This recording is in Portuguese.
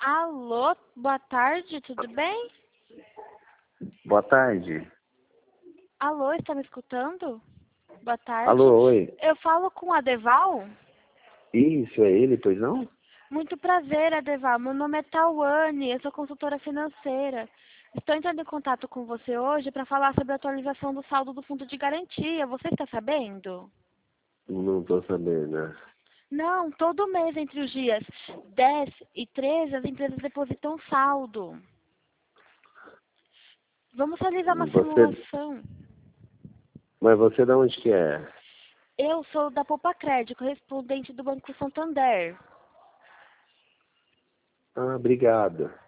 Alô, boa tarde, tudo bem? Boa tarde. Alô, está me escutando? Boa tarde. Alô, oi. Eu falo com a Deval? Isso, é ele, pois não? Muito prazer, Adeval. Meu nome é Tawane, eu sou consultora financeira. Estou entrando em contato com você hoje para falar sobre a atualização do saldo do fundo de garantia. Você está sabendo? Não tô sabendo, né? Não, todo mês entre os dias 10 e 13 as empresas depositam saldo. Vamos realizar uma Você, simulação. mas você de onde que é? Eu sou da Poupa-Crédito, correspondente do Banco Santander. Ah, obrigado.